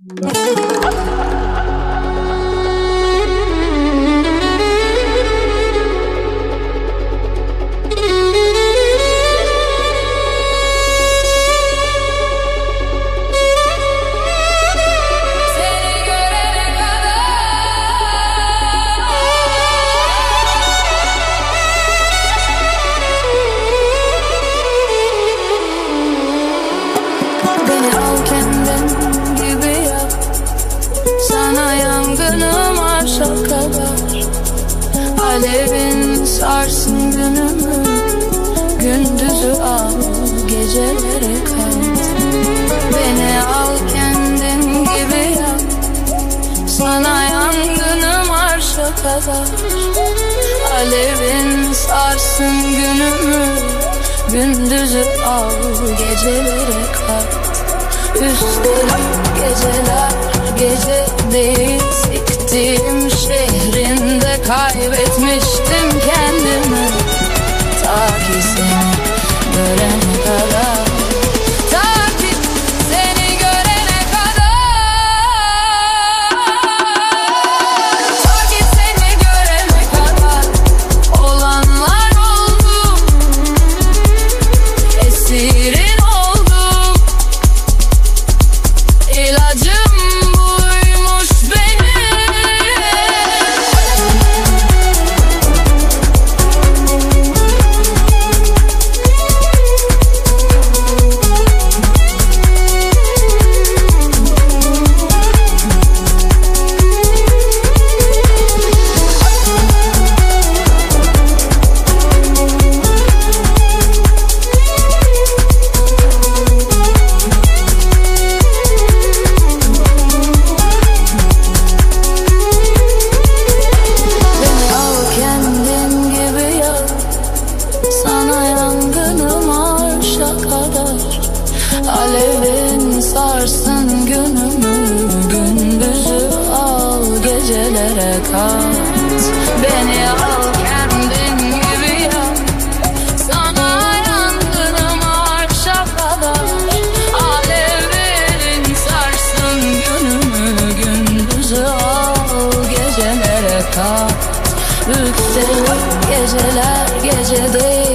Alevin sarsın günümü, gündüzü al, gecelere kat. Beni al kendin gibi yap, sana yangınım arşa kadar. Alevin sarsın günümü, gündüzü al, gecelere kat. Üstelik geceler gece değil, siktiğim şehrinde kaybetmiştim kendimi. Ta ki seni görene kadar, ta ki seni görene kadar, ta ki seni görene kadar. Olanlar oldu, esirin oldum. İlacım buymuş benim. Alevin sarsın günümü, gündüzü al, gecelere kat. Beni al kendin gibi yap, sana yangınım arşa kadar. Alevin sarsın günümü, gündüzü al, gecelere kat. Üstelik geceler gece değil,